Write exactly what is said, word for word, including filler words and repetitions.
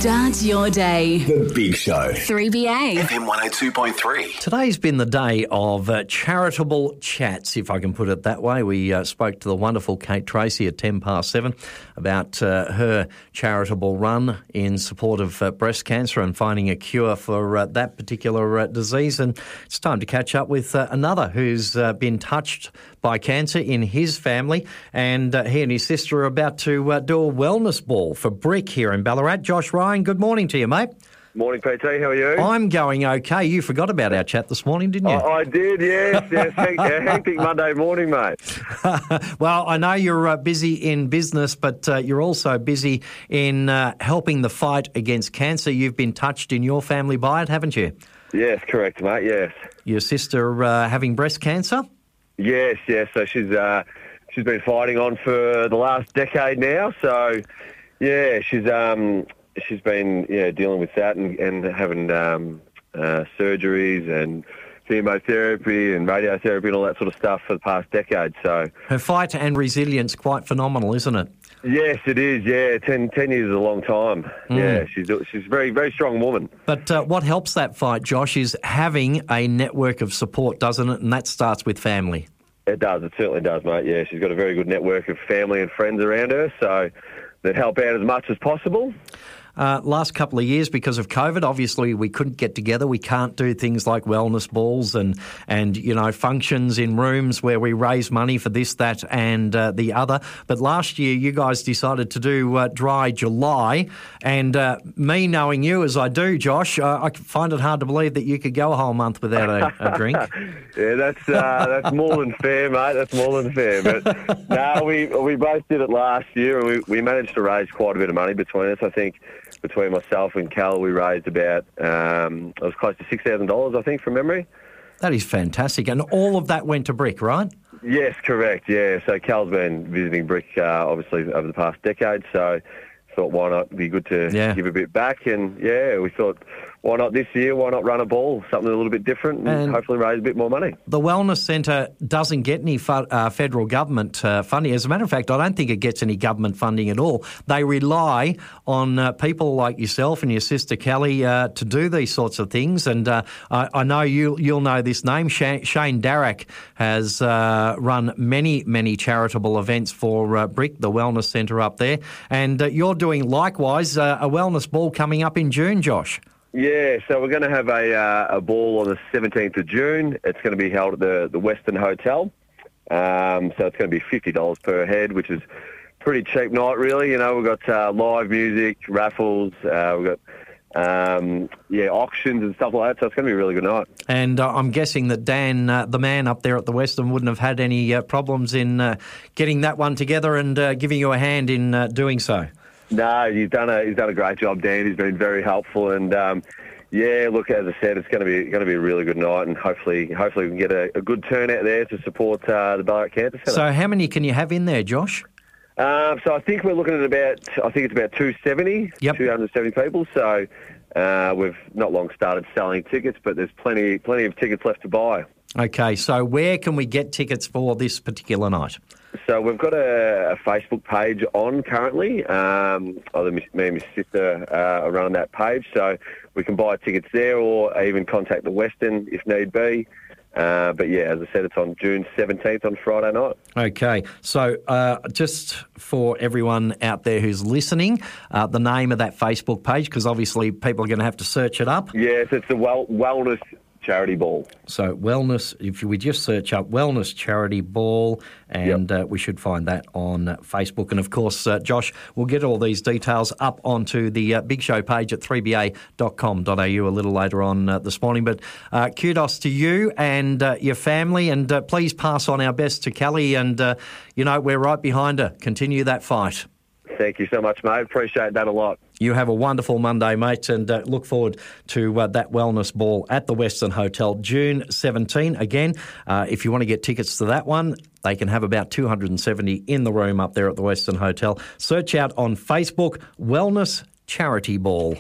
Start your day. The Big Show. three B A. F M one oh two point three. Today's been the day of uh, charitable chats, if I can put it that way. We uh, spoke to the wonderful Kate Tracy at ten past seven about uh, her charitable run in support of uh, breast cancer and finding a cure for uh, that particular uh, disease. And it's time to catch up with uh, another who's uh, been touched by cancer in his family, and uh, he and his sister are about to uh, do a wellness ball for Brick here in Ballarat. Josh Ryan, good morning to you, mate. Morning, P T. How are you? I'm going okay. You forgot about our chat this morning, didn't you? I, I did, yes. yes. Hec- hectic Monday morning, mate. Well, I know you're uh, busy in business, but uh, you're also busy in uh, helping the fight against cancer. You've been touched in your family by it, haven't you? Yes, correct, mate, yes. Your sister uh, having breast cancer? Yes, yes. So she's uh, she's been fighting on for the last decade now. So, yeah, she's um, she's been yeah dealing with that and, and having um, uh, surgeries and chemotherapy and radiotherapy and all that sort of stuff for the past decade. So her fight and resilience quite phenomenal, isn't it? Yes, it is. Yeah, ten, ten years is a long time. Mm. Yeah, she's she's a very very strong woman. But uh, what helps that fight, Josh, is having a network of support, doesn't it? And that starts with family. It does. It certainly does, mate. Yeah, she's got a very good network of family and friends around her, so that help out as much as possible. Uh, last couple of years, because of COVID, obviously we couldn't get together. We can't do things like wellness balls and, and you know, functions in rooms where we raise money for this, that and uh, the other. But last year you guys decided to do uh, Dry July, and uh, me knowing you as I do, Josh, uh, I find it hard to believe that you could go a whole month without a, a drink. Yeah, that's uh, that's more than fair, mate. That's more than fair. But no, we we both did it last year, and we, we managed to raise quite a bit of money between us. I think between myself and Cal, we raised about, um, it was close to six thousand dollars, I think, from memory. That is fantastic. And all of that went to Brick, right? Yes, correct, yeah. So Cal's been visiting Brick, uh, obviously, over the past decade, so thought why not be good to yeah. give a bit back. And, yeah, we thought, why not this year? Why not run a ball, something a little bit different, and, and hopefully raise a bit more money? The Wellness Centre doesn't get any fu- uh, federal government uh, funding. As a matter of fact, I don't think it gets any government funding at all. They rely on uh, people like yourself and your sister Kelly uh, to do these sorts of things. And uh, I, I know you, you'll know this name. Shane, Shane Darroch has uh, run many, many charitable events for uh, Brick, the Wellness Centre up there. And uh, you're doing likewise uh, a wellness ball coming up in June, Josh. Yeah, so we're going to have a uh, a ball on the seventeenth of June. It's going to be held at the, the Western Hotel. Um, so it's going to be fifty dollars per head, which is pretty cheap night, really. You know, we've got uh, live music, raffles, uh, we've got um, yeah auctions and stuff like that. So it's going to be a really good night. And uh, I'm guessing that Dan, uh, the man up there at the Western, wouldn't have had any uh, problems in uh, getting that one together and uh, giving you a hand in uh, doing so. No, he's done a he's done a great job, Dan. He's been very helpful, and um, yeah, look, as I said, it's going to be going to be a really good night, and hopefully, hopefully we can get a, a good turnout there to support uh, the Ballarat Cancer Centre. So, how many can you have in there, Josh? Um, so, I think we're looking at about I think it's about two seventy, yep. two hundred seventy people. So, uh, we've not long started selling tickets, but there's plenty plenty of tickets left to buy. Okay, so where can we get tickets for this particular night? So we've got a, a Facebook page on currently. Um, either me and my sister uh, are running that page, so we can buy tickets there or even contact the Western if need be. Uh, but yeah, as I said, it's on June seventeenth on Friday night. Okay, so uh, just for everyone out there who's listening, uh, the name of that Facebook page, because obviously people are going to have to search it up. Yes, it's the well, Wellness Charity Ball. So wellness, if we just search up Wellness Charity Ball, and yep. uh, we should find that on Facebook. And of course, uh, Josh, we'll get all these details up onto the uh, Big Show page at three b a dot com dot a u a little later on uh, this morning. But uh, kudos to you and uh, your family, and uh, please pass on our best to Kelly, and uh, you know, we're right behind her. Continue that fight. Thank you so much, mate. Appreciate that a lot. You have a wonderful Monday, mate, and uh, look forward to uh, that wellness ball at the Western Hotel, June seventeenth. Again, uh, if you want to get tickets to that one, they can have about two hundred seventy in the room up there at the Western Hotel. Search out on Facebook, Wellness Charity Ball.